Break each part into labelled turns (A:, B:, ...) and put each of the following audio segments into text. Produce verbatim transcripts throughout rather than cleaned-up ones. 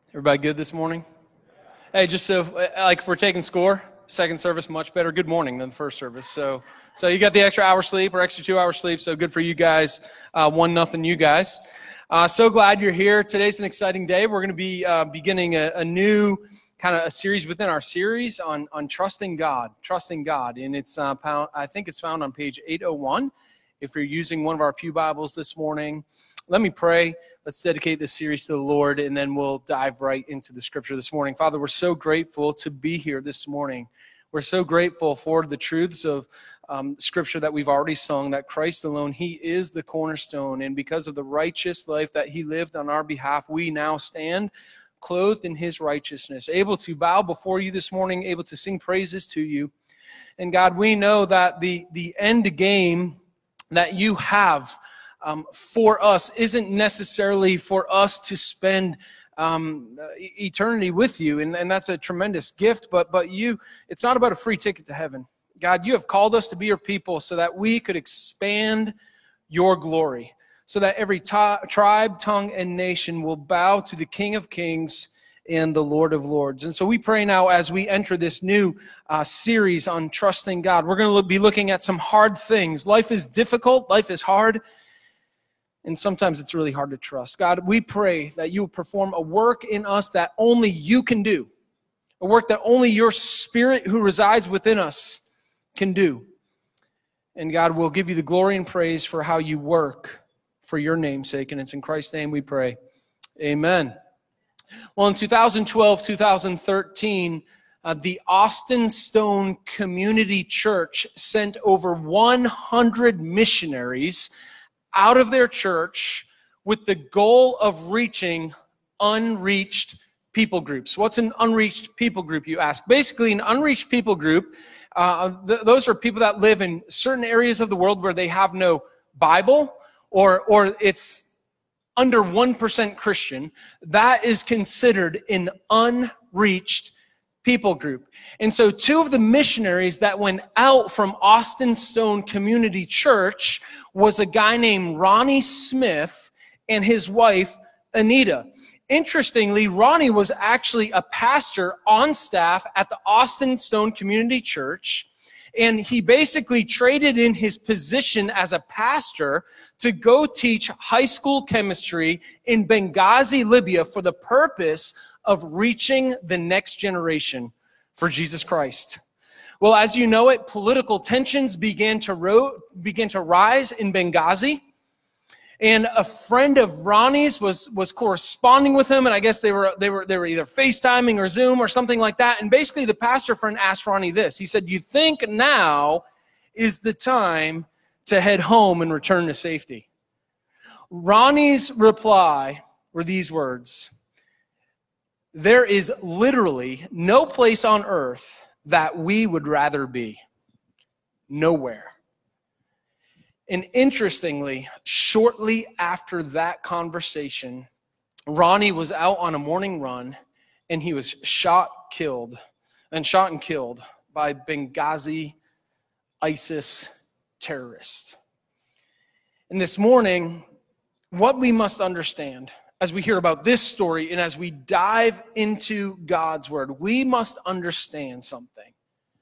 A: Everybody good this morning? Hey, just so, like, if we're taking score, second service much better. Good morning than the first service. So, so you got the extra hour sleep or extra two hours sleep. So good for you guys. Uh, one nothing, you guys. Uh, so glad you're here. Today's an exciting day. We're going to be uh, beginning a, a new kind of a series within our series on on trusting God, trusting God, and it's uh, pound, I think it's found on page eight oh one. If you're using one of our pew Bibles this morning. Let me pray. Let's dedicate this series to the Lord, and then we'll dive right into the scripture this morning. Father, we're so grateful to be here this morning. We're so grateful for the truths of um, scripture that we've already sung, that Christ alone, he is the cornerstone. And because of the righteous life that he lived on our behalf, we now stand clothed in his righteousness, able to bow before you this morning, able to sing praises to you. And God, we know that the, the end game that you have Um, for us isn't necessarily for us to spend um, eternity with you, and, and that's a tremendous gift, but but you, it's not about a free ticket to heaven. God, you have called us to be your people so that we could expand your glory, so that every t- tribe, tongue, and nation will bow to the King of Kings and the Lord of Lords. And so we pray now as we enter this new uh, series on trusting God, we're going to be looking at some hard things. Life is difficult, life is hard, and sometimes it's really hard to trust. God, we pray that you will perform a work in us that only you can do, a work that only your Spirit who resides within us can do. And God, we'll give you the glory and praise for how you work for your name's sake, and it's in Christ's name we pray. Amen. Well, in two thousand twelve, two thousand thirteen, uh, the Austin Stone Community Church sent over one hundred missionaries out of their church with the goal of reaching unreached people groups. What's an unreached people group, you ask? Basically, an unreached people group, uh, th- those are people that live in certain areas of the world where they have no Bible, or, or it's under one percent Christian. That is considered an unreached people group. And so two of the missionaries that went out from Austin Stone Community Church was a guy named Ronnie Smith and his wife, Anita. Interestingly, Ronnie was actually a pastor on staff at the Austin Stone Community Church, and he basically traded in his position as a pastor to go teach high school chemistry in Benghazi, Libya, for the purpose of reaching the next generation for Jesus Christ. Well, as you know it, political tensions began to ro- began to rise in Benghazi, and a friend of Ronnie's was was corresponding with him, and I guess they were they were they were either FaceTiming or Zoom or something like that. And basically, the pastor friend asked Ronnie this. He said, "You think now is the time to head home and return to safety?" Ronnie's reply were these words: "There is literally no place on earth that we would rather be. Nowhere." And interestingly, shortly after that conversation, Ronnie was out on a morning run, and he was shot, killed, and shot and killed by Benghazi ISIS terrorists. And this morning, what we must understand as we hear about this story and as we dive into God's word, we must understand something.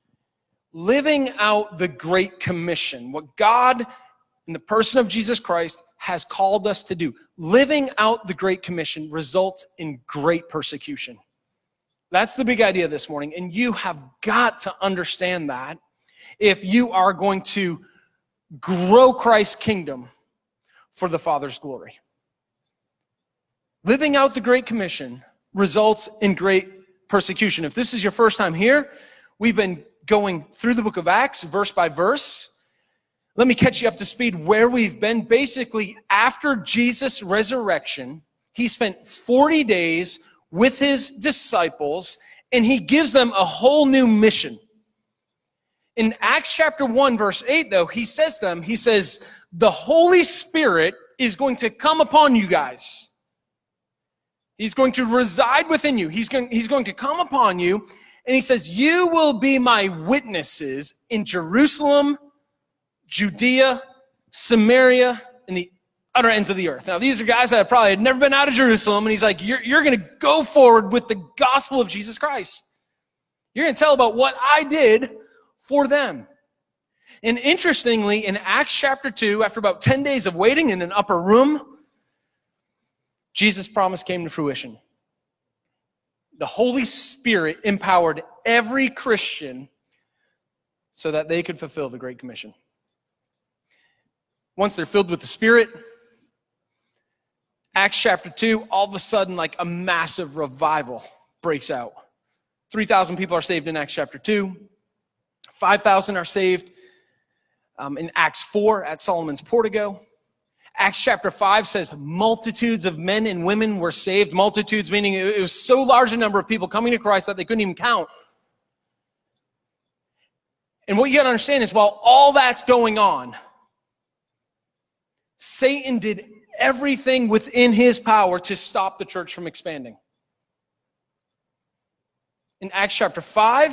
A: Living out the Great Commission, what God in the person of Jesus Christ has called us to do, living out the Great Commission results in great persecution. That's the big idea this morning, and you have got to understand that if you are going to grow Christ's kingdom for the Father's glory. Living out the Great Commission results in great persecution. If this is your first time here, we've been going through the book of Acts, verse by verse. Let me catch you up to speed where we've been. Basically, after Jesus' resurrection, he spent forty days with his disciples, and he gives them a whole new mission. In Acts chapter one, verse eight, though, he says to them, he says, the Holy Spirit is going to come upon you guys. He's going to reside within you. He's going, he's going to come upon you. And he says, you will be my witnesses in Jerusalem, Judea, Samaria, and the utter ends of the earth. Now, these are guys that probably had never been out of Jerusalem, and he's like, you're, you're going to go forward with the gospel of Jesus Christ. You're going to tell about what I did for them. And interestingly, in Acts chapter two, after about ten days of waiting in an upper room, Jesus' promise came to fruition. The Holy Spirit empowered every Christian so that they could fulfill the Great Commission. Once they're filled with the Spirit, Acts chapter two, all of a sudden, like a massive revival breaks out. three thousand people are saved in Acts chapter two. five thousand are saved um, in Acts four at Solomon's Portico. Acts chapter five says multitudes of men and women were saved. Multitudes meaning it was so large a number of people coming to Christ that they couldn't even count. And what you got to understand is while all that's going on, Satan did everything within his power to stop the church from expanding. In Acts chapter five,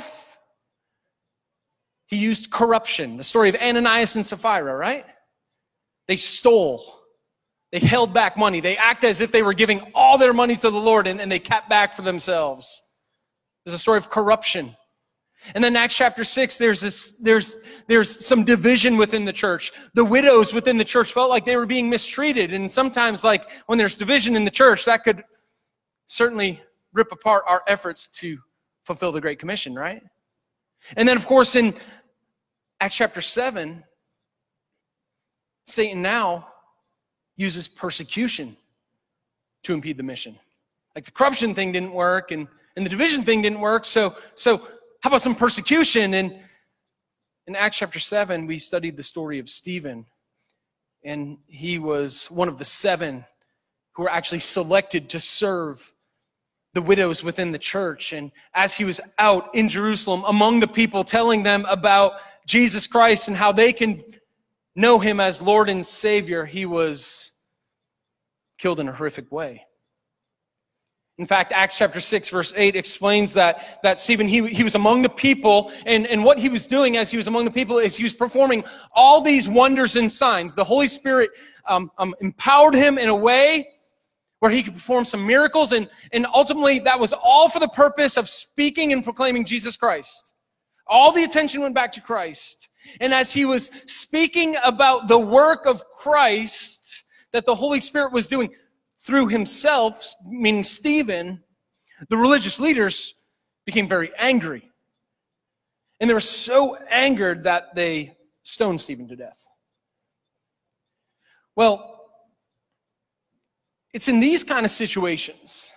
A: he used corruption. The story of Ananias and Sapphira, right? They stole. They held back money. They acted as if they were giving all their money to the Lord, and, and they kept back for themselves. There's a story of corruption. And then Acts chapter six, there's this, there's, there's some division within the church. The widows within the church felt like they were being mistreated. And sometimes, like, when there's division in the church, that could certainly rip apart our efforts to fulfill the Great Commission, right? And then, of course, in Acts chapter seven, Satan now uses persecution to impede the mission. Like the corruption thing didn't work, and, and the division thing didn't work, so, so how about some persecution? And in Acts chapter seven, we studied the story of Stephen, and he was one of the seven who were actually selected to serve the widows within the church. And as he was out in Jerusalem among the people, telling them about Jesus Christ and how they can know him as Lord and Savior, he was killed in a horrific way. In fact, Acts chapter six, verse eight explains that, that Stephen, he, he was among the people, and, and what he was doing as he was among the people is he was performing all these wonders and signs. The Holy Spirit um, um, empowered him in a way where he could perform some miracles, and, and ultimately that was all for the purpose of speaking and proclaiming Jesus Christ. All the attention went back to Christ. And as he was speaking about the work of Christ that the Holy Spirit was doing through himself, meaning Stephen, the religious leaders became very angry. And they were so angered that they stoned Stephen to death. Well, it's in these kind of situations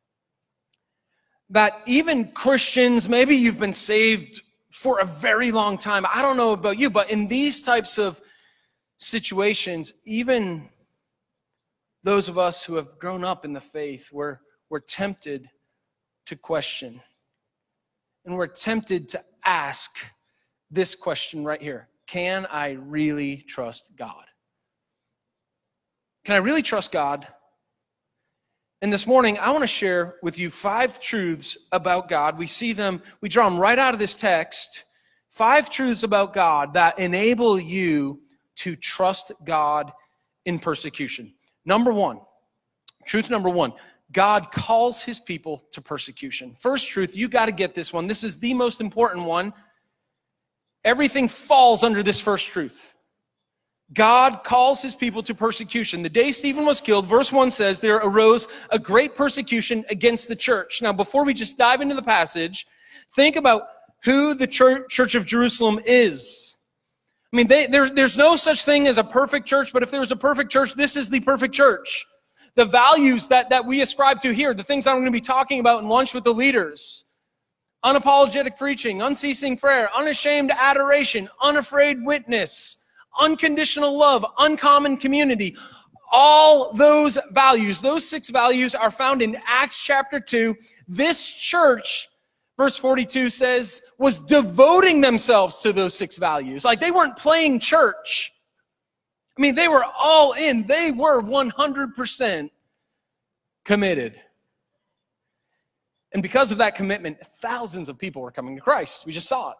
A: that even Christians, maybe you've been saved for a very long time. I don't know about you, but in these types of situations, even those of us who have grown up in the faith, we're, we're tempted to question. And we're tempted to ask this question right here. Can I really trust God? Can I really trust God? And this morning, I want to share with you five truths about God. We see them, we draw them right out of this text. Five truths about God that enable you to trust God in persecution. Number one, truth number one, God calls his people to persecution. First truth, you got to get this one. This is the most important one. Everything falls under this first truth. God calls his people to persecution. The day Stephen was killed, verse one says, there arose a great persecution against the church. Now, before we just dive into the passage, think about who the church, church of Jerusalem is. I mean, they, there, there's no such thing as a perfect church, but if there was a perfect church, this is the perfect church. The values that, that we ascribe to here, the things I'm going to be talking about in lunch with the leaders, unapologetic preaching, unceasing prayer, unashamed adoration, unafraid witness, unconditional love, uncommon community. All those values, those six values are found in Acts chapter two. This church, verse forty-two says, was devoting themselves to those six values. Like they weren't playing church. I mean, they were all in. They were one hundred percent committed. And because of that commitment, thousands of people were coming to Christ. We just saw it.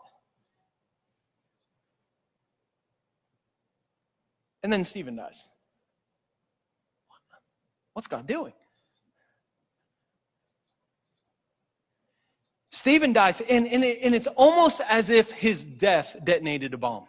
A: And then Stephen dies. What's God doing? Stephen dies, and, and, it, and it's almost as if his death detonated a bomb.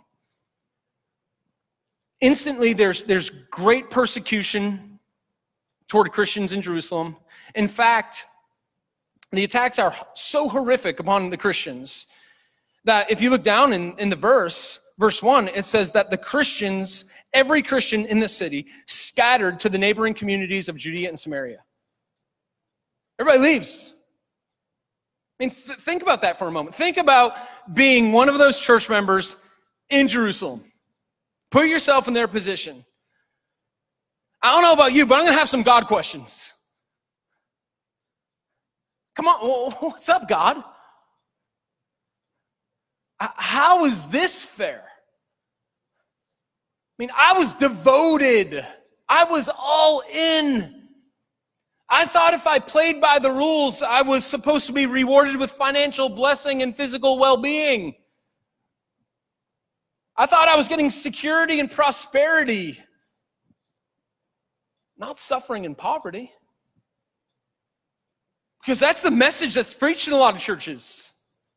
A: Instantly, there's, there's great persecution toward Christians in Jerusalem. In fact, the attacks are so horrific upon the Christians that if you look down in, in the verse, verse one, it says that the Christians, every Christian in the city, scattered to the neighboring communities of Judea and Samaria. Everybody leaves. I mean, th- think about that for a moment. Think about being one of those church members in Jerusalem. Put yourself in their position. I don't know about you, but I'm going to have some God questions. Come on, what's up, God? How is this fair? I mean, I was devoted. I was all in. I thought if I played by the rules, I was supposed to be rewarded with financial blessing and physical well-being. I thought I was getting security and prosperity, not suffering and poverty. Because that's the message that's preached in a lot of churches.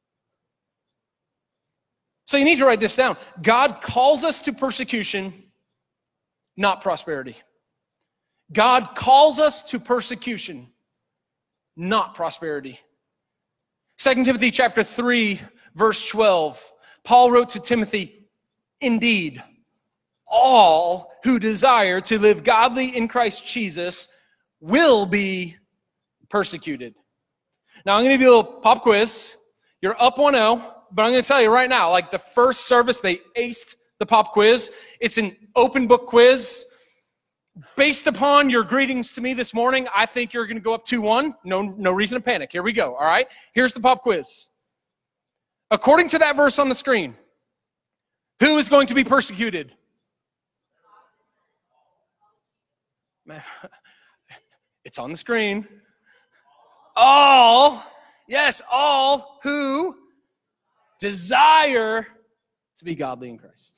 A: So you need to write this down. God calls us to persecution, not prosperity. God calls us to persecution, not prosperity. Second Timothy chapter three, verse twelve. Paul wrote to Timothy, "Indeed, all who desire to live godly in Christ Jesus will be persecuted." Now, I'm going to give you a little pop quiz. You're up one oh, but I'm going to tell you right now, like the first service, they aced the pop quiz. It's an open book quiz. Based upon your greetings to me this morning, I think you're going to go up two one. No, no reason to panic. Here we go, all right? Here's the pop quiz. According to that verse on the screen, who is going to be persecuted? It's on the screen. All, yes, all who desire to be godly in Christ.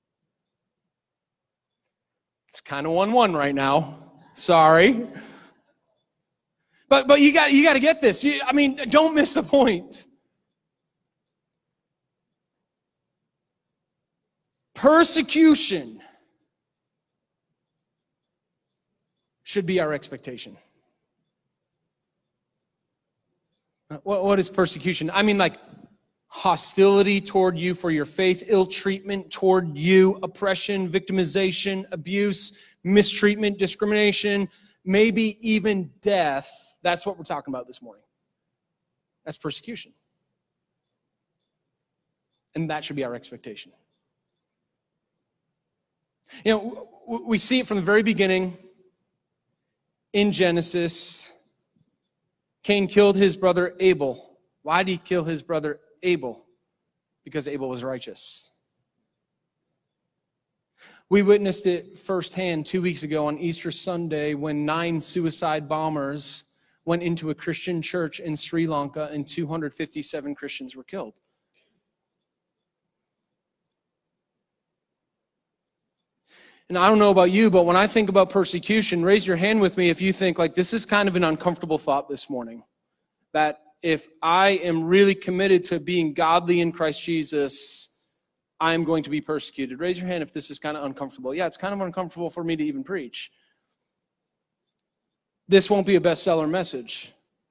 A: It's kind of one one right now. Sorry. But but you got you got to get this. You, I mean, don't miss the point. Persecution should be our expectation. What, what is persecution? I mean, like hostility toward you for your faith, ill treatment toward you, oppression, victimization, abuse, mistreatment, discrimination, maybe even death. That's what we're talking about this morning. That's persecution. And that should be our expectation. You know, we see it from the very beginning in Genesis. Cain killed his brother Abel. Why did he kill his brother Abel? Because Abel was righteous. We witnessed it firsthand two weeks ago on Easter Sunday when nine suicide bombers went into a Christian church in Sri Lanka and two hundred fifty-seven Christians were killed. And I don't know about you, but when I think about persecution, raise your hand with me if you think like this is kind of an uncomfortable thought this morning. That if I am really committed to being godly in Christ Jesus, I am going to be persecuted. Raise your hand if this is kind of uncomfortable. Yeah, it's kind of uncomfortable for me to even preach. This won't be a bestseller message.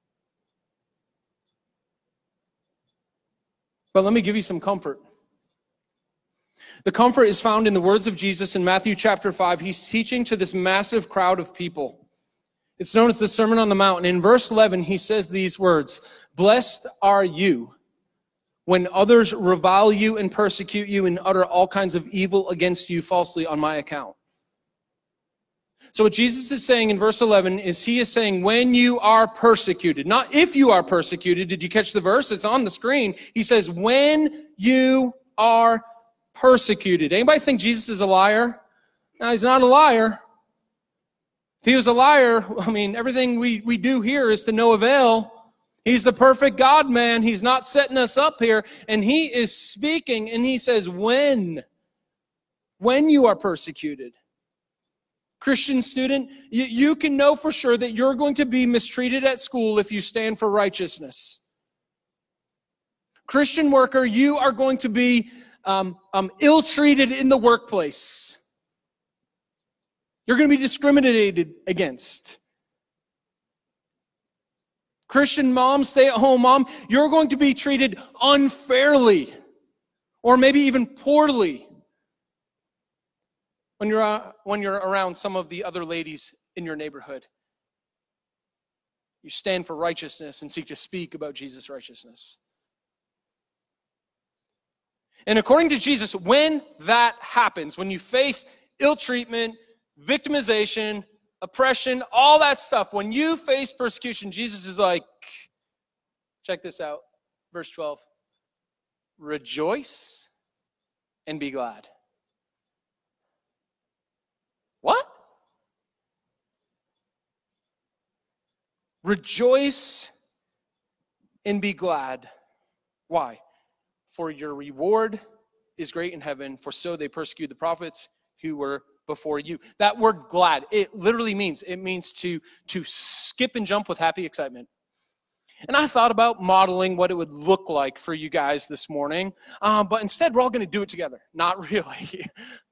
A: But let me give you some comfort. The comfort is found in the words of Jesus in Matthew chapter five. He's teaching to this massive crowd of people. It's known as the Sermon on the Mount. And in verse eleven, he says these words, "Blessed are you when others revile you and persecute you and utter all kinds of evil against you falsely on my account." So what Jesus is saying in verse eleven is he is saying when you are persecuted, not if you are persecuted. Did you catch the verse? It's on the screen. He says when you are persecuted. Anybody think Jesus is a liar? No, he's not a liar. If he was a liar, I mean, everything we, we do here is to no avail. He's the perfect God, man. He's not setting us up here. And he is speaking, and he says, when? When you are persecuted. Christian student, you, you can know for sure that you're going to be mistreated at school if you stand for righteousness. Christian worker, you are going to be um, um, ill-treated in the workplace. You're going to be discriminated against. Christian mom, stay-at-home mom, you're going to be treated unfairly or maybe even poorly when you're, uh, when you're around some of the other ladies in your neighborhood. You stand for righteousness and seek to speak about Jesus' righteousness. And according to Jesus, when that happens, when you face ill treatment, victimization, oppression, all that stuff, when you face persecution, Jesus is like, check this out, verse twelve, rejoice and be glad. What? Rejoice and be glad. Why? For your reward is great in heaven, for so they persecute the prophets who were before you. That word glad, it literally means, it means to, to skip and jump with happy excitement. And I thought about modeling what it would look like for you guys this morning, um, but instead we're all going to do it together. Not really.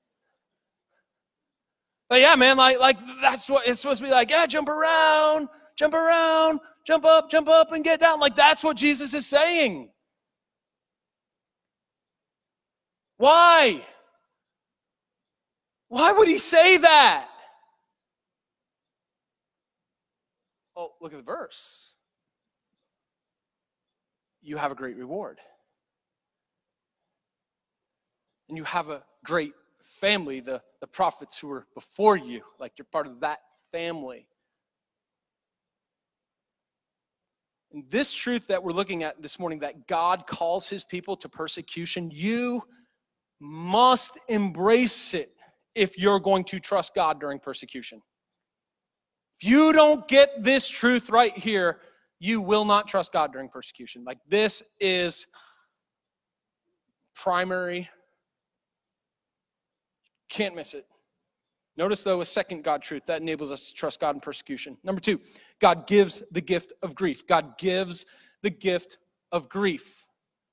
A: But yeah, man, like, like that's what it's supposed to be like. Yeah, jump around, jump around, jump up, jump up and get down. Like that's what Jesus is saying. Why? Why would he say that? Oh, look at the verse. You have a great reward. And you have a great family, the, the prophets who were before you, like you're part of that family. And this truth that we're looking at this morning, that God calls his people to persecution, you must embrace it if you're going to trust God during persecution. If you don't get this truth right here, you will not trust God during persecution. Like this is primary. Can't miss it. Notice though a second God truth that enables us to trust God in persecution. Number two, God gives the gift of grief. God gives the gift of grief.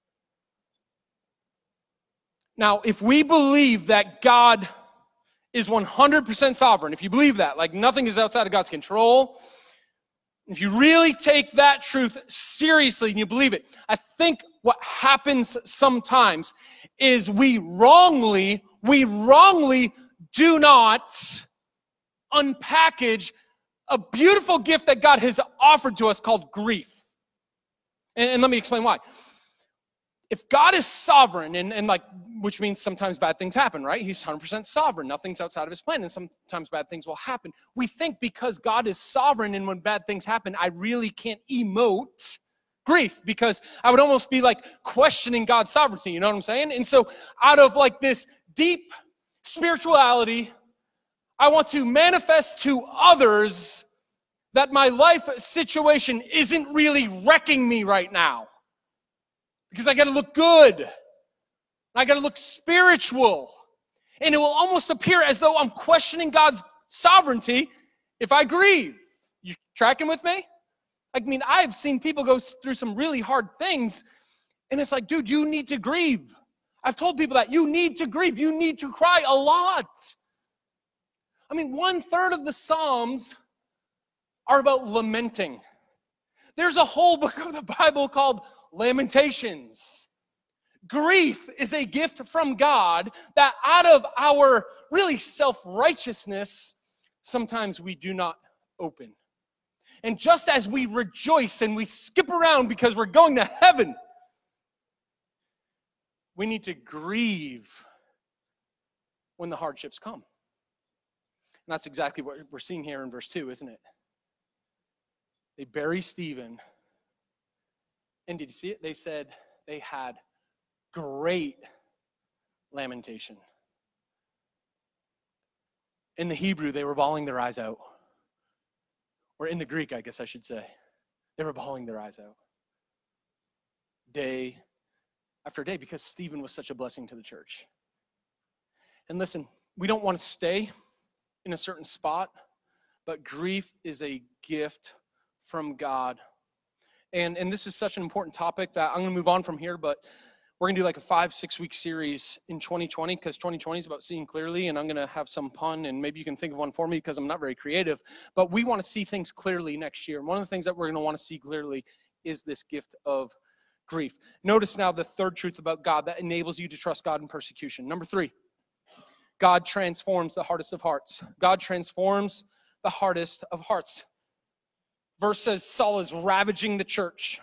A: Now, if we believe that God is one hundred percent sovereign, if you believe that, like nothing is outside of God's control, if you really take that truth seriously and you believe it, I think what happens sometimes is we wrongly, we wrongly do not unpackage a beautiful gift that God has offered to us called grief. And, and let me explain why. If God is sovereign, and, and like, which means sometimes bad things happen, right? He's one hundred percent sovereign. Nothing's outside of his plan, and sometimes bad things will happen. We think because God is sovereign and when bad things happen, I really can't emote grief because I would almost be like questioning God's sovereignty, you know what I'm saying? And so out of like this deep spirituality, I want to manifest to others that my life situation isn't really wrecking me right now. Because I got to look good. I got to look spiritual. And it will almost appear as though I'm questioning God's sovereignty if I grieve. You tracking with me? I mean, I've seen people go through some really hard things, and it's like, dude, you need to grieve. I've told people that. You need to grieve. You need to cry a lot. I mean, one third of the Psalms are about lamenting. There's a whole book of the Bible called Lamentations. Grief is a gift from God that out of our really self-righteousness, sometimes we do not open. And just as we rejoice and we skip around because we're going to heaven, we need to grieve when the hardships come. And that's exactly what we're seeing here in verse two, isn't it? They bury Stephen. And did you see it? They said they had great lamentation. In the Hebrew, they were bawling their eyes out. Or in the Greek, I guess I should say. They were bawling their eyes out. Day after day, because Stephen was such a blessing to the church. And listen, we don't want to stay in a certain spot, but grief is a gift from God. And, and this is such an important topic that I'm going to move on from here, but we're going to do like a five, six week series in twenty twenty because twenty twenty is about seeing clearly, and I'm going to have some pun, and maybe you can think of one for me because I'm not very creative, but we want to see things clearly next year. And one of the things that we're going to want to see clearly is this gift of grief. Notice now the third truth about God that enables you to trust God in persecution. Number three, God transforms the hardest of hearts. God transforms the hardest of hearts. Verse says Saul is ravaging the church.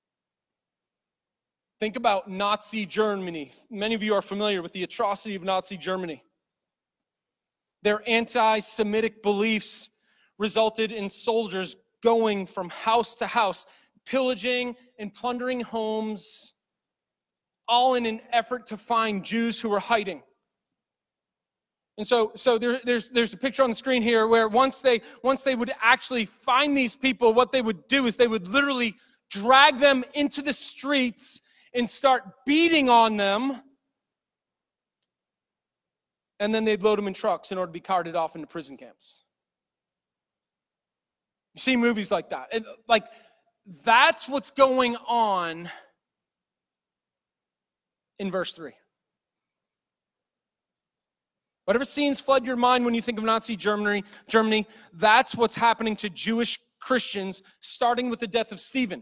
A: Think about Nazi Germany. Many of you are familiar with the atrocity of Nazi Germany. Their anti-Semitic beliefs resulted in soldiers going from house to house, pillaging and plundering homes, all in an effort to find Jews who were hiding. And so, so there, there's there's a picture on the screen here where once they once they would actually find these people, what they would do is they would literally drag them into the streets and start beating on them, and then they'd load them in trucks in order to be carted off into prison camps. You see movies like that. And like that's what's going on in verse three. Whatever scenes flood your mind when you think of Nazi Germany, Germany, that's what's happening to Jewish Christians, starting with the death of Stephen.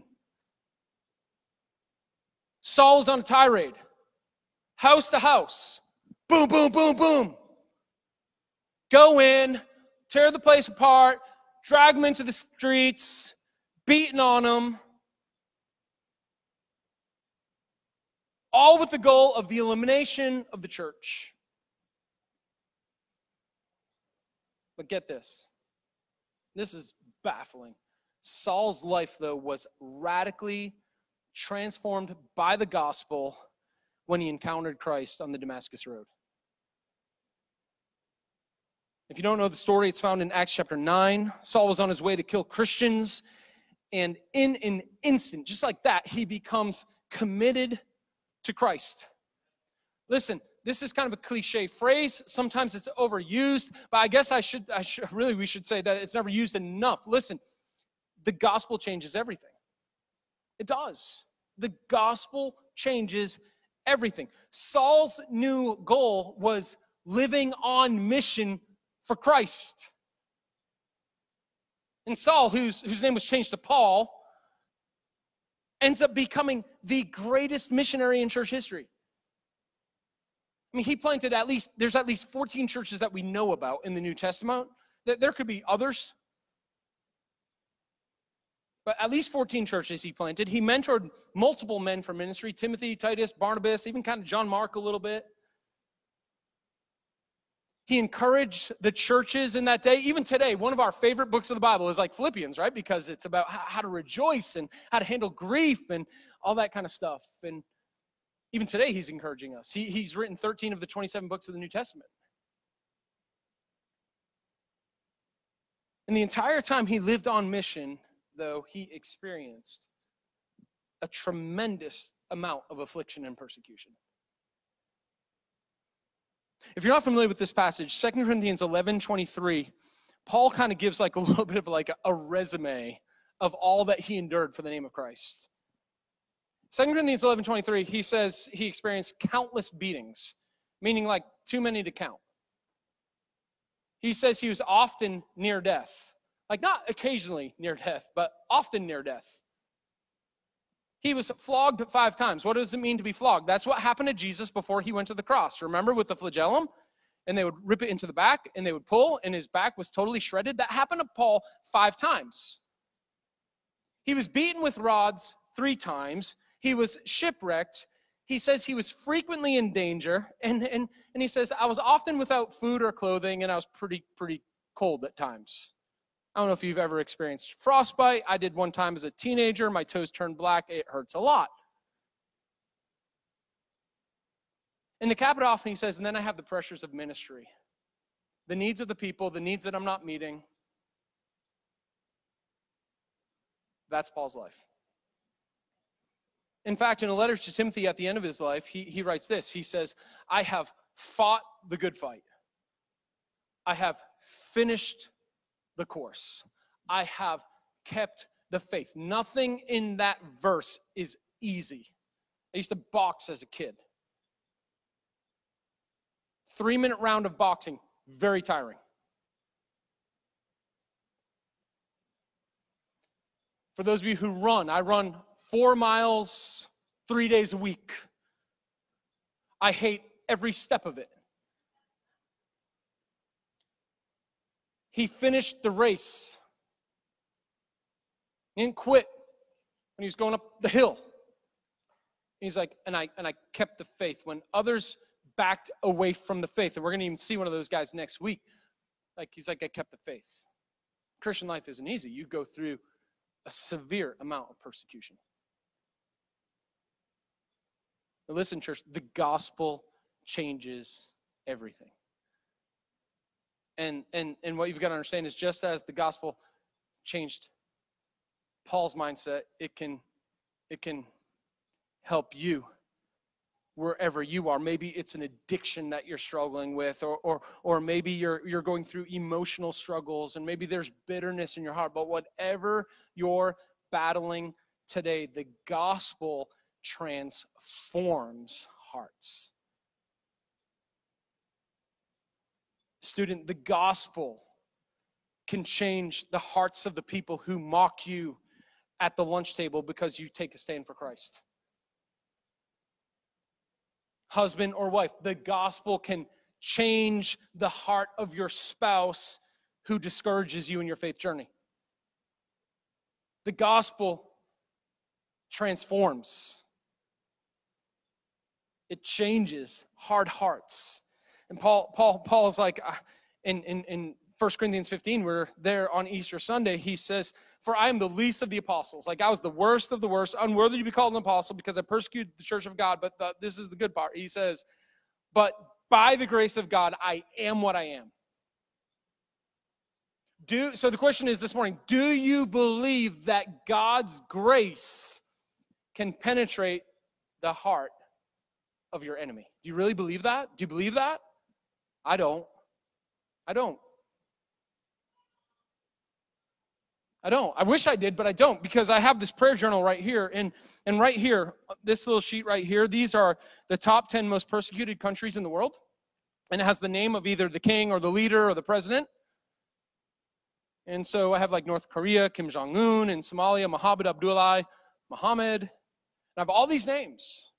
A: Saul is on a tirade, house to house, boom, boom, boom, boom. Go in, tear the place apart, drag them into the streets, beating on them, all with the goal of the elimination of the church. But get this. This is baffling. Saul's life, though, was radically transformed by the gospel when he encountered Christ on the Damascus Road. If you don't know the story, it's found in Acts chapter nine. Saul was on his way to kill Christians, and in an instant, just like that, he becomes committed to Christ. Listen, this is kind of a cliche phrase. Sometimes it's overused, but I guess I should, I should, really, we should say that it's never used enough. Listen, the gospel changes everything. It does. The gospel changes everything. Saul's new goal was living on mission for Christ. And Saul, whose, whose name was changed to Paul, ends up becoming the greatest missionary in church history. I mean, he planted at least, there's at least fourteen churches that we know about in the New Testament. There could be others. But at least fourteen churches he planted. He mentored multiple men for ministry, Timothy, Titus, Barnabas, even kind of John Mark a little bit. He encouraged the churches in that day. Even today, one of our favorite books of the Bible is like Philippians, right? Because it's about how to rejoice and how to handle grief and all that kind of stuff. And even today, he's encouraging us. He, he's written thirteen of the twenty-seven books of the New Testament. And the entire time he lived on mission, though, he experienced a tremendous amount of affliction and persecution. If you're not familiar with this passage, Second Corinthians eleven twenty-three, Paul kind of gives like a little bit of like a, a resume of all that he endured for the name of Christ. Second Corinthians eleven twenty-three, he says he experienced countless beatings, meaning like too many to count. He says he was often near death. Like not occasionally near death, but often near death. He was flogged five times. What does it mean to be flogged? That's what happened to Jesus before he went to the cross. Remember with the flagellum? And they would rip it into the back, and they would pull, and his back was totally shredded. That happened to Paul five times. He was beaten with rods three times. He was shipwrecked. He says he was frequently in danger, and, and, and he says, I was often without food or clothing, and I was pretty, pretty cold at times. I don't know if you've ever experienced frostbite. I did one time as a teenager. My toes turned black. It hurts a lot. And to cap it off, and he says, and then I have the pressures of ministry. The needs of the people, the needs that I'm not meeting. That's Paul's life. In fact, in a letter to Timothy at the end of his life, he, he writes this. He says, I have fought the good fight. I have finished the course. I have kept the faith. Nothing in that verse is easy. I used to box as a kid. Three-minute round of boxing, very tiring. For those of you who run, I run four miles three days a week. I hate every step of it. He finished the race. He didn't quit when he was going up the hill. He's like, and I and I kept the faith. When others backed away from the faith, and we're going to even see one of those guys next week, like he's like, I kept the faith. Christian life isn't easy. You go through a severe amount of persecution. But listen, church, the gospel changes everything. And, and, and what you've got to understand is just as the gospel changed Paul's mindset, it can, it can help you wherever you are. Maybe it's an addiction that you're struggling with, or, or, or maybe you're, you're going through emotional struggles, and maybe there's bitterness in your heart. But whatever you're battling today, the gospel transforms hearts. Student, the gospel can change the hearts of the people who mock you at the lunch table because you take a stand for Christ. Husband or wife, the gospel can change the heart of your spouse who discourages you in your faith journey. The gospel transforms. It changes hard hearts. And Paul, Paul, Paul is like, uh, in, in, in First Corinthians fifteen, we're there on Easter Sunday, he says, for I am the least of the apostles. Like I was the worst of the worst, unworthy to be called an apostle because I persecuted the church of God. But the, this is the good part. He says, but by the grace of God, I am what I am. Do, so the question is this morning, do you believe that God's grace can penetrate the heart of your enemy? Do you really believe that? Do you believe that? I don't. I don't. I don't. I wish I did, but I don't, because I have this prayer journal right here. And, and right here, this little sheet right here, these are the top ten most persecuted countries in the world. And it has the name of either the king or the leader or the president. And so I have like North Korea, Kim Jong-un, and Somalia, Mohammed Abdullahi, Muhammad. And I have all these names.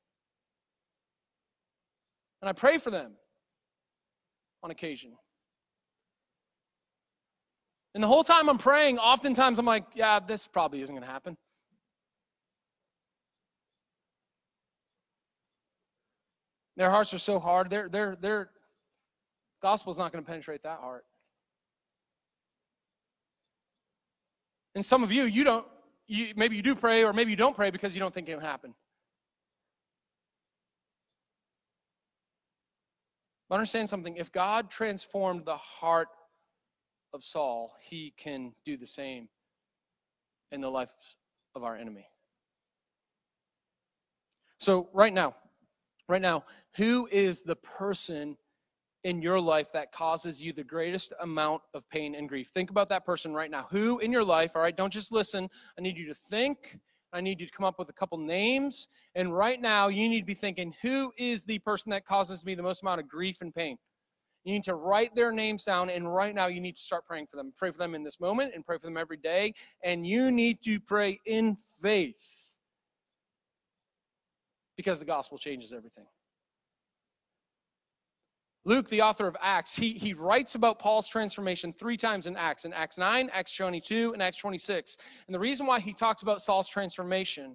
A: And I pray for them on occasion. And the whole time I'm praying, oftentimes I'm like, yeah, this probably isn't going to happen. Their hearts are so hard. Their, their, their gospel's not going to penetrate that heart. And some of you, you don't, you, maybe you do pray, or maybe you don't pray because you don't think it will happen. But understand something. If God transformed the heart of Saul, he can do the same in the life of our enemy. So right now, right now, who is the person in your life that causes you the greatest amount of pain and grief? Think about that person right now. Who in your life, all right, don't just listen. I need you to think. I need you to come up with a couple names. And right now, you need to be thinking, who is the person that causes me the most amount of grief and pain? You need to write their names down, and right now you need to start praying for them. Pray for them in this moment and pray for them every day. And you need to pray in faith, because the gospel changes everything. Luke, the author of Acts, he, he writes about Paul's transformation three times in Acts. In Acts nine, Acts twenty-two, and Acts twenty-six. And the reason why he talks about Saul's transformation,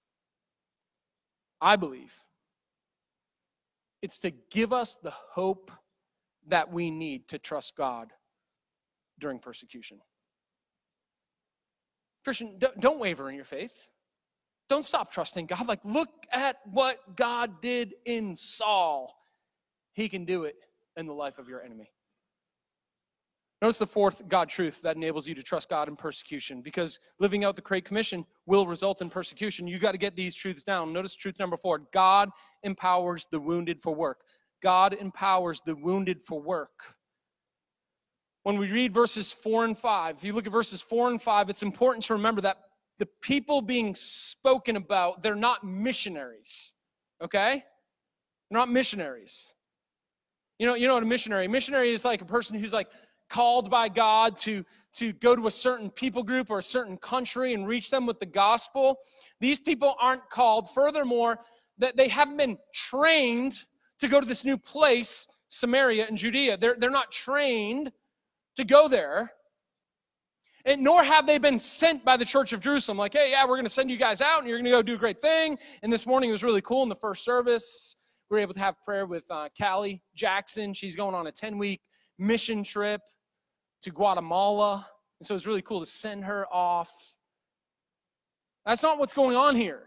A: I believe, it's to give us the hope that we need to trust God during persecution. Christian, don't, don't waver in your faith. Don't stop trusting God. Like, look at what God did in Saul. He can do it in the life of your enemy. Notice the fourth God truth that enables you to trust God in persecution, because living out the Great Commission will result in persecution. You got to get these truths down. Notice truth number four. God empowers the wounded for work. God empowers the wounded for work. When we read verses four and five, if you look at verses four and five, it's important to remember that the people being spoken about, they're not missionaries, okay? They're not missionaries. You know, you know what a missionary? A missionary is like a person who's like called by God to, to go to a certain people group or a certain country and reach them with the gospel. These people aren't called. Furthermore, that they haven't been trained to go to this new place, Samaria and Judea. They're, they're not trained to go there. And nor have they been sent by the Church of Jerusalem. Like, hey, yeah, we're going to send you guys out and you're going to go do a great thing. And this morning was really cool in the first service. We were able to have prayer with uh, Callie Jackson. She's going on a ten-week mission trip to Guatemala. And so it's really cool to send her off. That's not what's going on here.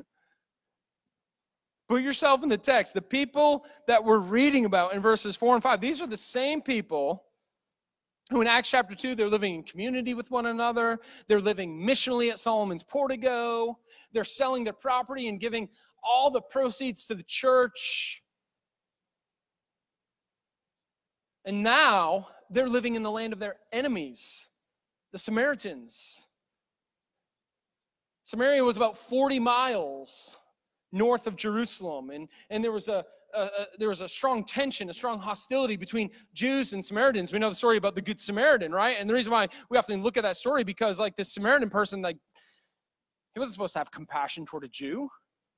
A: Put yourself in the text. The people that we're reading about in verses four and five, these are the same people who in Acts chapter two, they're living in community with one another. They're living missionally at Solomon's Portico. They're selling their property and giving all the proceeds to the church. And now they're living in the land of their enemies, the Samaritans. Samaria was about forty miles north of Jerusalem, and, and there was a, a, a there was a strong tension, a strong hostility between Jews and Samaritans. We know the story about the Good Samaritan, right? And the reason why we often look at that story, because like this Samaritan person, like he wasn't supposed to have compassion toward a Jew.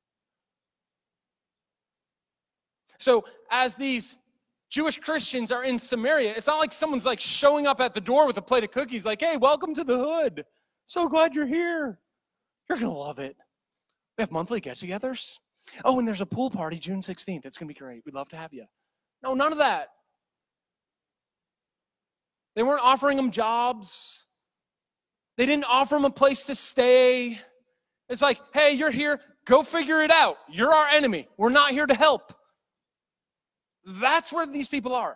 A: So as these Jewish Christians are in Samaria, it's not like someone's like showing up at the door with a plate of cookies like, hey, welcome to the hood. So glad you're here. You're going to love it. We have monthly get-togethers. Oh, and there's a pool party June sixteenth. It's going to be great. We'd love to have you. No, none of that. They weren't offering them jobs. They didn't offer them a place to stay. It's like, hey, you're here. Go figure it out. You're our enemy. We're not here to help. That's where these people are.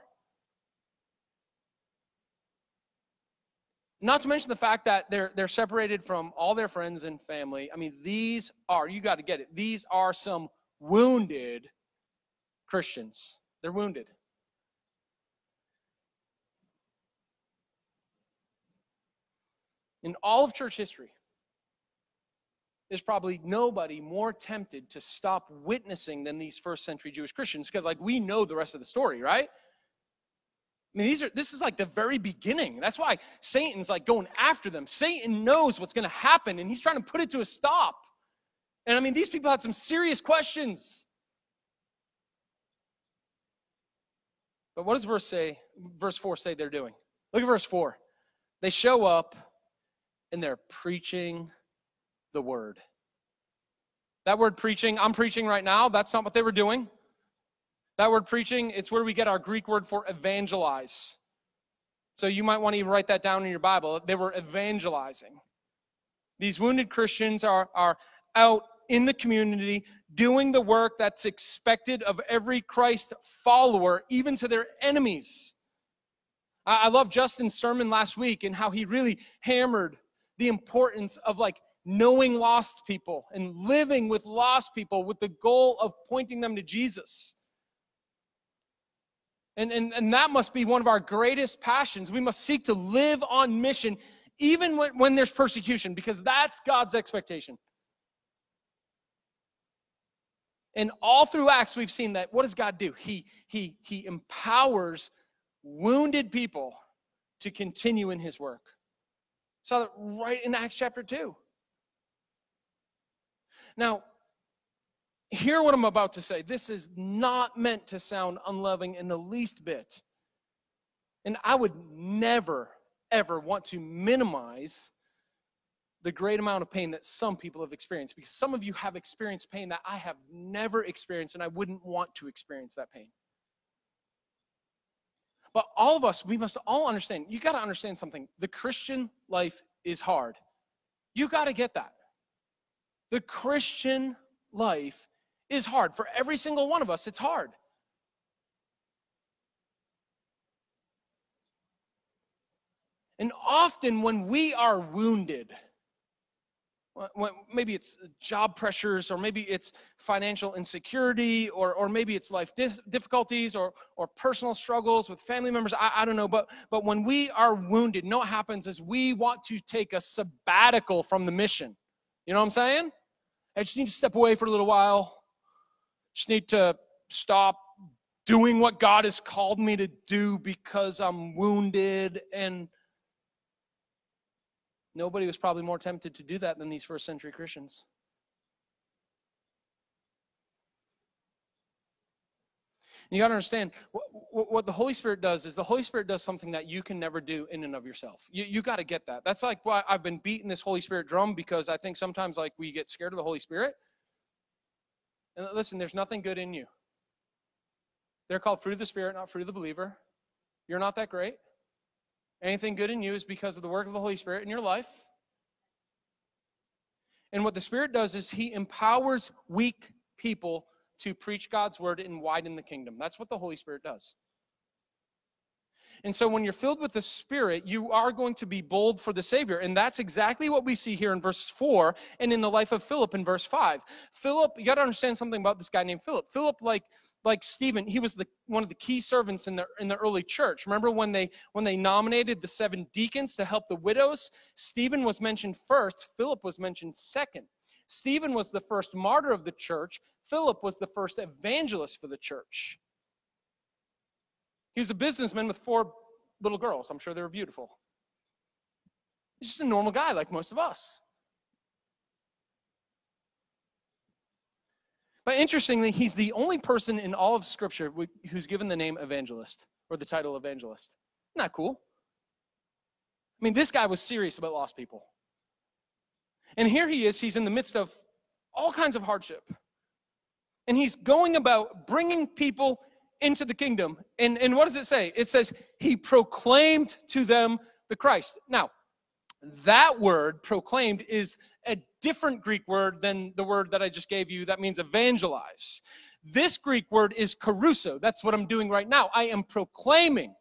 A: Not to mention the fact that they're they're separated from all their friends and family. I mean, these are, you got to get it, these are some wounded Christians. They're wounded. In all of church history, there's probably nobody more tempted to stop witnessing than these first century Jewish Christians, because like we know the rest of the story, right? I mean, these are this is like the very beginning. That's why Satan's like going after them. Satan knows what's going to happen, and he's trying to put it to a stop. And I mean, these people had some serious questions. But what does verse say? Verse four say they're doing? Look at verse four. They show up and they're preaching the word. That word preaching, I'm preaching right now. That's not what they were doing. That word preaching, it's where we get our Greek word for evangelize. So you might want to even write that down in your Bible. They were evangelizing. These wounded Christians are, are out in the community doing the work that's expected of every Christ follower, even to their enemies. I, I love Justin's sermon last week and how he really hammered the importance of like knowing lost people and living with lost people with the goal of pointing them to Jesus. And, and, and that must be one of our greatest passions. We must seek to live on mission even when, when there's persecution, because that's God's expectation. And all through Acts, we've seen that. What does God do? He, he, he empowers wounded people to continue in his work. Saw that right in Acts chapter two. Now, hear what I'm about to say. This is not meant to sound unloving in the least bit. And I would never, ever want to minimize the great amount of pain that some people have experienced, because some of you have experienced pain that I have never experienced, and I wouldn't want to experience that pain. But all of us, we must all understand, you got to understand something. The Christian life is hard. You got to get that. The Christian life is hard. For every single one of us, it's hard. And often when we are wounded, Maybe it's job pressures, or maybe it's financial insecurity, or or maybe it's life dis- difficulties, or or personal struggles with family members. I, I don't know, but but when we are wounded, you know what happens is we want to take a sabbatical from the mission. You know what I'm saying? I just need to step away for a little while. Just need to stop doing what God has called me to do because I'm wounded. And nobody was probably more tempted to do that than these first century Christians. You got to understand, what, what the Holy Spirit does is the Holy Spirit does something that you can never do in and of yourself. You, you got to get that. That's like why I've been beating this Holy Spirit drum, because I think sometimes like we get scared of the Holy Spirit. And listen, there's nothing good in you. They're called fruit of the Spirit, not fruit of the believer. You're not that great. Anything good in you is because of the work of the Holy Spirit in your life. And what the Spirit does is He empowers weak people to preach God's word and widen the kingdom. That's what the Holy Spirit does. And so when you're filled with the Spirit, you are going to be bold for the Savior. And that's exactly what we see here in verse four and in the life of Philip in verse five. Philip, you got to understand something about this guy named Philip. Philip, like like Stephen, he was the one of the key servants in the in the early church. Remember when they when they nominated the seven deacons to help the widows? Stephen was mentioned first. Philip was mentioned second. Stephen was the first martyr of the church. Philip was the first evangelist for the church. He was a businessman with four little girls. I'm sure they were beautiful. He's just a normal guy like most of us. But interestingly, he's the only person in all of Scripture who's given the name evangelist, or the title evangelist. Isn't that cool? I mean, this guy was serious about lost people. And here he is, he's in the midst of all kinds of hardship. And he's going about bringing people into the kingdom. And, and what does it say? It says, he proclaimed to them the Christ. Now, that word, proclaimed, is a different Greek word than the word that I just gave you that means evangelize. This Greek word is caruso. That's what I'm doing right now. I am proclaiming.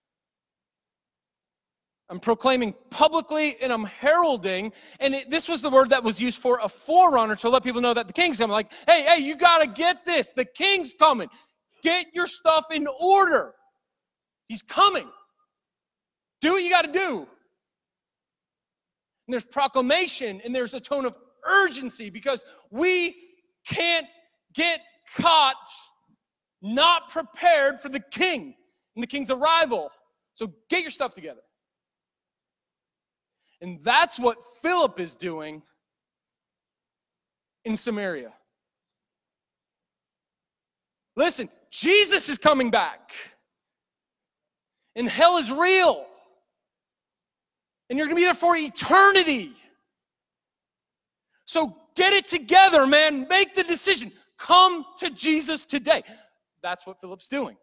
A: I'm proclaiming publicly, and I'm heralding. And it, this was the word that was used for a forerunner to let people know that the king's coming. Like, hey, hey, you got to get this. The king's coming. Get your stuff in order. He's coming. Do what you got to do. And there's proclamation, and there's a tone of urgency, because we can't get caught not prepared for the king and the king's arrival. So get your stuff together. And that's what Philip is doing in Samaria. Listen, Jesus is coming back. And hell is real. And you're going to be there for eternity. So get it together, man. Make the decision. Come to Jesus today. That's what Philip's doing.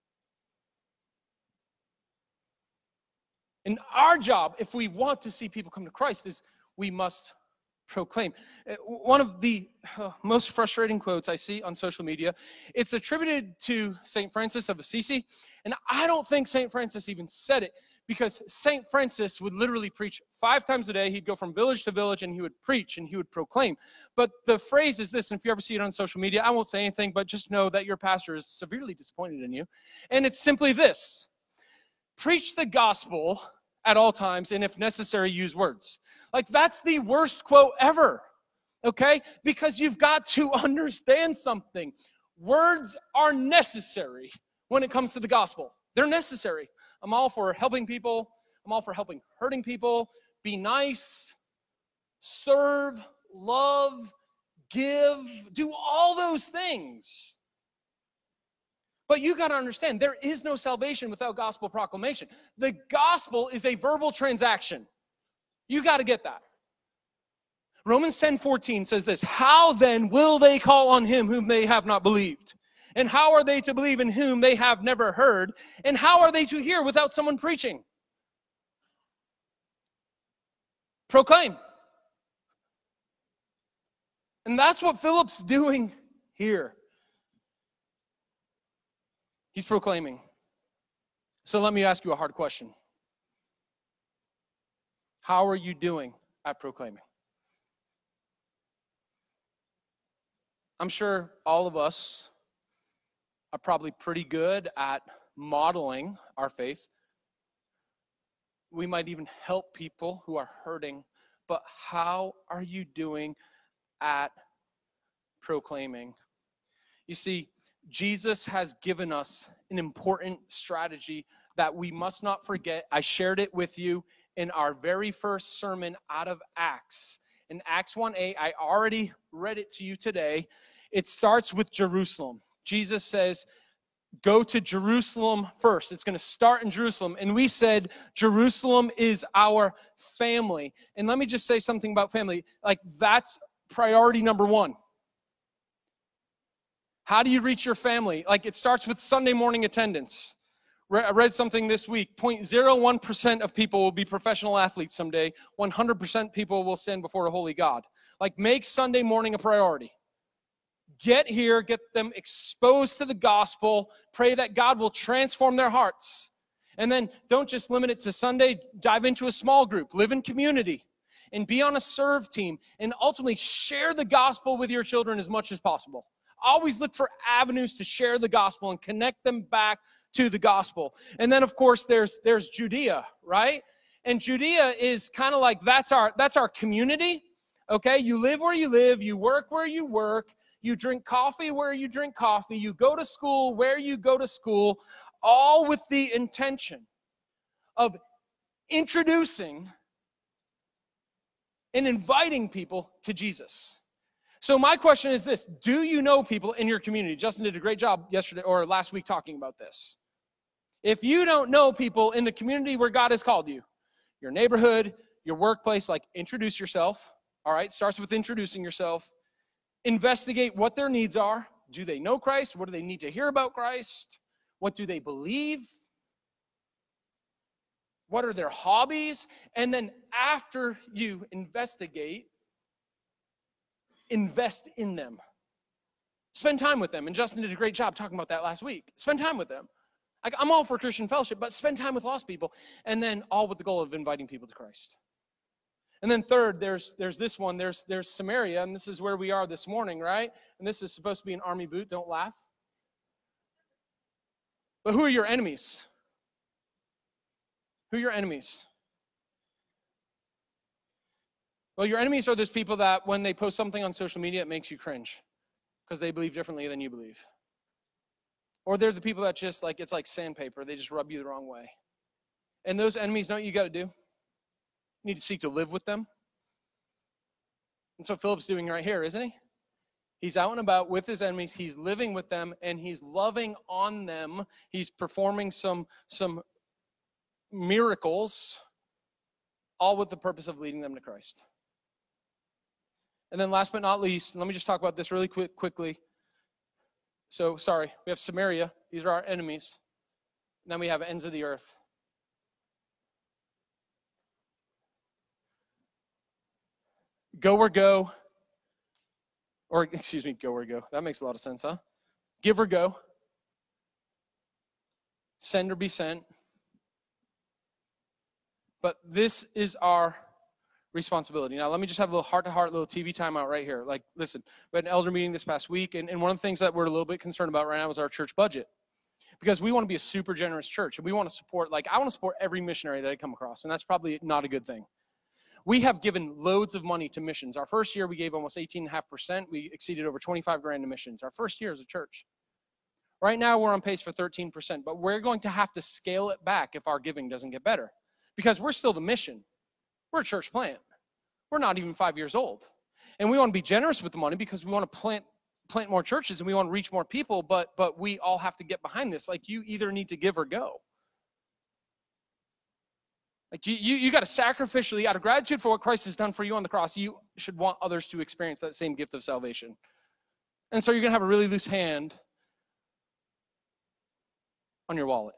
A: And our job, if we want to see people come to Christ, is we must proclaim. One of the uh, most frustrating quotes I see on social media, it's attributed to Saint Francis of Assisi, and I don't think Saint Francis even said it, because Saint Francis would literally preach five times a day. He'd go from village to village, and he would preach, and he would proclaim. But the phrase is this, and if you ever see it on social media, I won't say anything, but just know that your pastor is severely disappointed in you. And it's simply this: preach the gospel at all times, and if necessary, use words. Like, that's the worst quote ever, okay? Because you've got to understand something. Words are necessary when it comes to the gospel. They're necessary. I'm all for helping people. I'm all for helping hurting people. Be nice, serve, love, give, do all those things. But you got to understand, there is no salvation without gospel proclamation. The gospel is a verbal transaction. You got to get that. Romans ten fourteen says this: how then will they call on him whom they have not believed? And how are they to believe in whom they have never heard? And how are they to hear without someone preaching? Proclaim. And that's what Philip's doing here. He's proclaiming. So let me ask you a hard question. How are you doing at proclaiming? I'm sure all of us are probably pretty good at modeling our faith. We might even help people who are hurting, but how are you doing at proclaiming? You see, Jesus has given us an important strategy that we must not forget. I shared it with you in our very first sermon out of Acts. In Acts one eight, I already read it to you today. It starts with Jerusalem. Jesus says, go to Jerusalem first. It's going to start in Jerusalem. And we said Jerusalem is our family. And let me just say something about family. Like, that's priority number one. How do you reach your family? Like, it starts with Sunday morning attendance. I read something this week. zero point zero one percent of people will be professional athletes someday. one hundred percent people will stand before a holy God. Like, make Sunday morning a priority. Get here, get them exposed to the gospel. Pray that God will transform their hearts. And then don't just limit it to Sunday. Dive into a small group. Live in community. And be on a serve team. And ultimately share the gospel with your children as much as possible. Always look for avenues to share the gospel and connect them back to the gospel. And then, of course, there's there's Judea, right? And Judea is kind of like, that's our that's our community. Okay? You live where you live. You work where you work. You drink coffee where you drink coffee. You go to school where you go to school, all with the intention of introducing and inviting people to Jesus. So my question is this: do you know people in your community? Justin did a great job yesterday or last week talking about this. If you don't know people in the community where God has called you, your neighborhood, your workplace, like, introduce yourself. All right, starts with introducing yourself. Investigate what their needs are. Do they know Christ? What do they need to hear about Christ? What do they believe? What are their hobbies? And then after you investigate, invest in them. Spend time with them. And Justin did a great job talking about that last week. Spend time with them. Like, I'm all for Christian fellowship, but spend time with lost people. And then all with the goal of inviting people to Christ. And then third, there's there's this one. There's there's Samaria, and this is where we are this morning, right? And this is supposed to be an army boot. Don't laugh. But who are your enemies? Who are your enemies? Well, your enemies are those people that when they post something on social media, it makes you cringe because they believe differently than you believe. Or they're the people that just, like, it's like sandpaper. They just rub you the wrong way. And those enemies, know what you got to do? You need to seek to live with them. That's what Philip's doing right here, isn't he? He's out and about with his enemies. He's living with them, and he's loving on them. He's performing some, some miracles, all with the purpose of leading them to Christ. And then last but not least, let me just talk about this really quick, quickly. So, sorry, we have Samaria. These are our enemies. And then we have ends of the earth. Go or go, or excuse me, go or go. That makes a lot of sense, huh? Give or go. Send or be sent. But this is our responsibility. Now, let me just have a little heart-to-heart, little T V timeout right here. Like, listen, we had an elder meeting this past week, and, and one of the things that we're a little bit concerned about right now is our church budget. Because we want to be a super generous church, and we want to support, like, I want to support every missionary that I come across, and that's probably not a good thing. We have given loads of money to missions. Our first year, we gave almost eighteen point five percent. We exceeded over twenty-five grand to missions. Our first year as a church. Right now, we're on pace for thirteen percent, but we're going to have to scale it back if our giving doesn't get better. Because we're still the mission. We're a church plant. We're not even five years old. And we want to be generous with the money because we want to plant plant more churches and we want to reach more people, but but we all have to get behind this. Like, you either need to give or go. Like, you, you, you got to sacrificially, out of gratitude for what Christ has done for you on the cross, you should want others to experience that same gift of salvation. And so you're going to have a really loose hand on your wallet.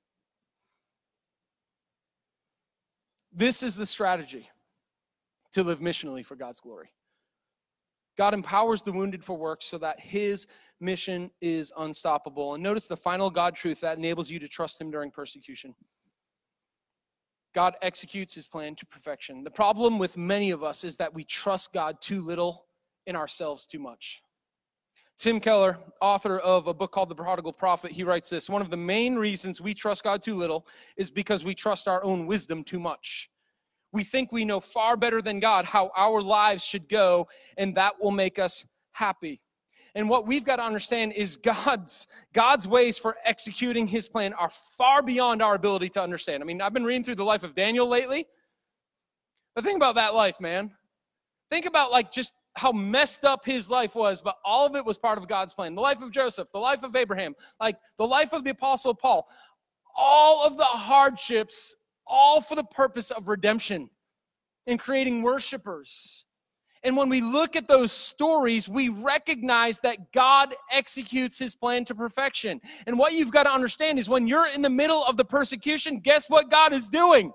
A: This is the strategy to live missionally for God's glory. God empowers the wounded for work so that his mission is unstoppable. And notice the final God truth that enables you to trust him during persecution. God executes his plan to perfection. The problem with many of us is that we trust God too little in ourselves too much. Tim Keller, author of a book called The Prodigal Prophet, he writes this: one of the main reasons we trust God too little is because we trust our own wisdom too much. We think we know far better than God how our lives should go, and that will make us happy. And what we've got to understand is God's, God's ways for executing his plan are far beyond our ability to understand. I mean, I've been reading through the life of Daniel lately, but think about that life, man. Think about like just how messed up his life was, but all of it was part of God's plan. The life of Joseph, the life of Abraham, like the life of the Apostle Paul, all of the hardships, all for the purpose of redemption and creating worshipers. And when we look at those stories, we recognize that God executes his plan to perfection. And what you've got to understand is when you're in the middle of the persecution, guess what God is doing?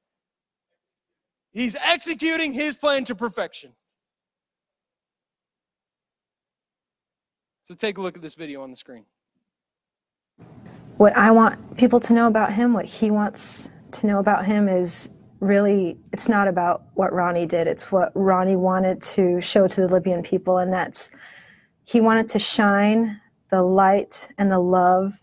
A: He's executing his plan to perfection. So take a look at this video on the screen.
B: What I want people to know about him, what he wants to know about him is really, it's not about what Ronnie did. It's what Ronnie wanted to show to the Libyan people, and that's he wanted to shine the light and the love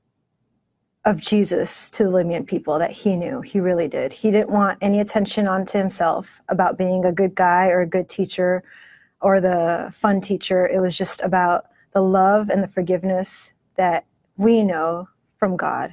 B: of Jesus to the Libyan people that he knew. He really did. He didn't want any attention onto himself about being a good guy or a good teacher or the fun teacher. It was just about the love and the forgiveness that we know from God.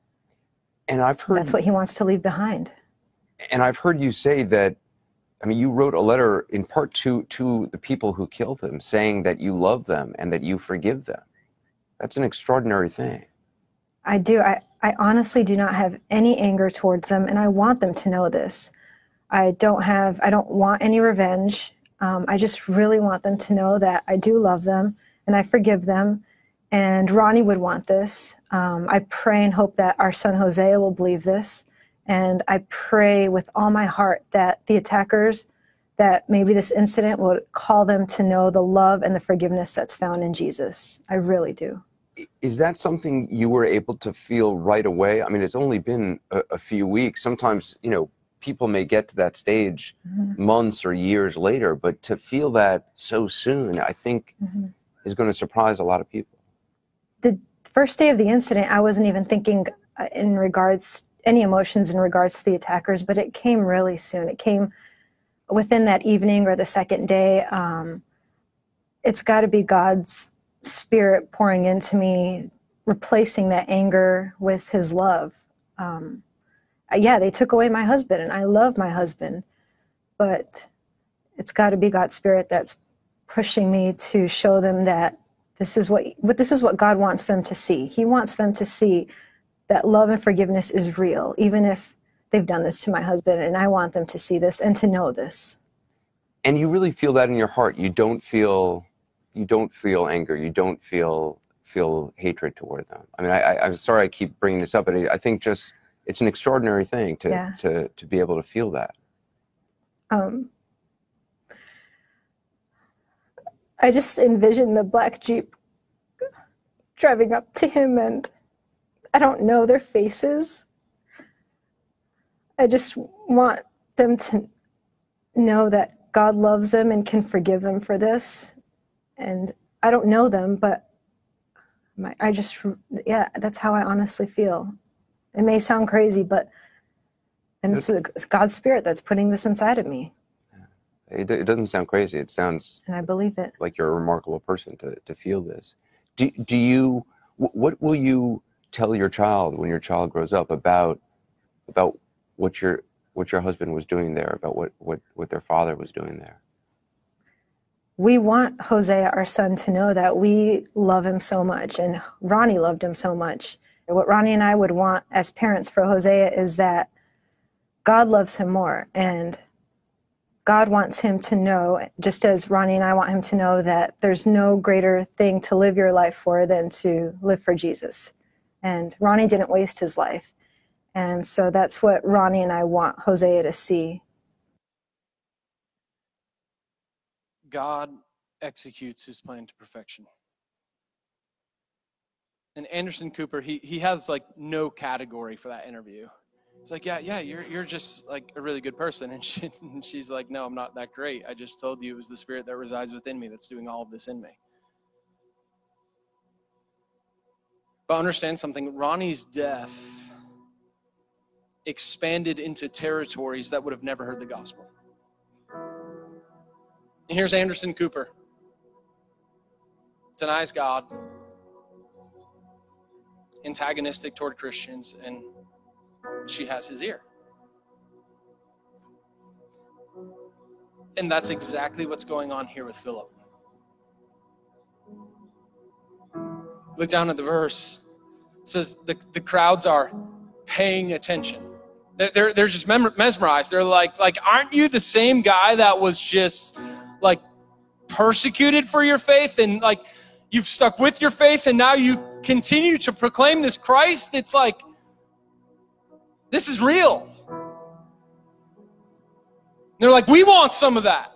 C: And I've heard
B: that's what he wants to leave behind.
C: And I've heard you say that, I mean, you wrote a letter in part to, to the people who killed him, saying that you love them and that you forgive them. That's an extraordinary thing.
B: I do. I, I honestly do not have any anger towards them, and I want them to know this. I don't have, I don't want any revenge. Um, I just really want them to know that I do love them and I forgive them. And Ronnie would want this. Um, I pray and hope that our son Hosea will believe this. And I pray with all my heart that the attackers, that maybe this incident will call them to know the love and the forgiveness that's found in Jesus. I really do.
C: Is that something you were able to feel right away? I mean, it's only been a, a few weeks. Sometimes, you know, people may get to that stage mm-hmm. months or years later, but to feel that so soon, I think mm-hmm. is going to surprise a lot of people.
B: The first day of the incident, I wasn't even thinking uh, in regards, any emotions in regards to the attackers, but it came really soon. It came within that evening or the second day. Um, it's got to be God's Spirit pouring into me, replacing that anger with his love. Um, yeah, they took away my husband, and I love my husband, but it's got to be God's Spirit that's pushing me to show them that this is what, what this is what God wants them to see. He wants them to see that love and forgiveness is real, even if they've done this to my husband, and I want them to see this and to know this.
C: And you really feel that in your heart. You don't feel, you don't feel anger. You don't feel feel hatred toward them. I mean, I, I, I'm sorry I keep bringing this up, but I think just it's an extraordinary thing to yeah. to to be able to feel that.
B: Um, I just envision the black Jeep driving up to him, and I don't know their faces. I just want them to know that God loves them and can forgive them for this. And I don't know them, but my, I just, yeah, that's how I honestly feel. It may sound crazy, but and it's, it's God's Spirit that's putting this inside of me.
C: It, it doesn't sound crazy. It sounds,
B: and I believe it,
C: like you're a remarkable person to, to feel this. Do, do you, what will you tell your child when your child grows up about about what your what your husband was doing there, about what, what, what their father was doing there?
B: We want Hosea, our son, to know that we love him so much, and Ronnie loved him so much. And what Ronnie and I would want as parents for Hosea is that God loves him more, and God wants him to know, just as Ronnie and I want him to know, that there's no greater thing to live your life for than to live for Jesus. And Ronnie didn't waste his life. And so that's what Ronnie and I want Hosea to see.
A: God executes his plan to perfection. And Anderson Cooper, he he has like no category for that interview. It's like, yeah, yeah, you're you're just like a really good person. And, she, and she's like, no, I'm not that great. I just told you it was the Spirit that resides within me that's doing all of this in me. But understand something, Ronnie's death expanded into territories that would have never heard the gospel. And here's Anderson Cooper. Denies God, antagonistic toward Christians, and she has his ear. And that's exactly what's going on here with Philip. Look down at the verse. It says the, the crowds are paying attention. They're, they're, they're just mesmerized. They're like, like, aren't you the same guy that was just like persecuted for your faith, and like you've stuck with your faith, and now you continue to proclaim this Christ? It's like, this is real. And they're like, we want some of that.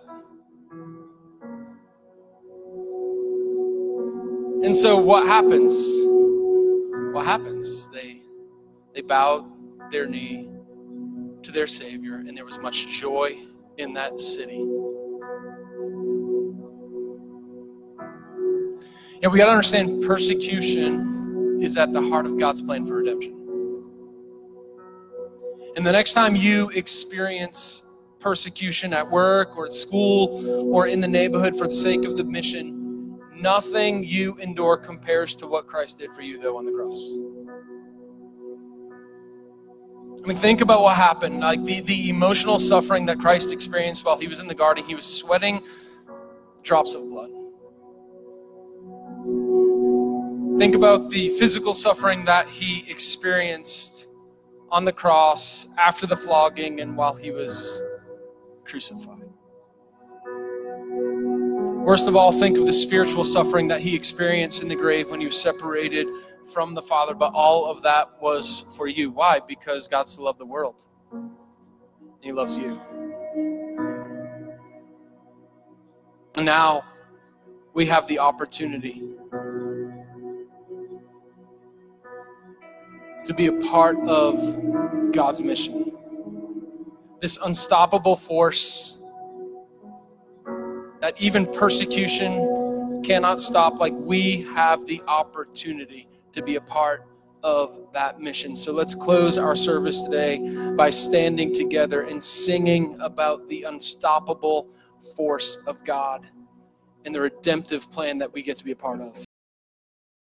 A: And so what happens? What happens? They they bowed their knee to their Savior, and there was much joy in that city. And we got to understand, persecution is at the heart of God's plan for redemption. And the next time you experience persecution at work or at school or in the neighborhood for the sake of the mission, nothing you endure compares to what Christ did for you, though, on the cross. I mean, think about what happened. Like the, the emotional suffering that Christ experienced while he was in the garden. He was sweating drops of blood. Think about the physical suffering that he experienced on the cross after the flogging and while he was crucified. Worst of all, think of the spiritual suffering that he experienced in the grave when he was separated from the Father. But all of that was for you. Why? Because God so loved the world. And he loves you. And now we have the opportunity to be a part of God's mission. This unstoppable force that even persecution cannot stop. Like, we have the opportunity to be a part of that mission. So let's close our service today by standing together and singing about the unstoppable force of God and the redemptive plan that we get to be a part of.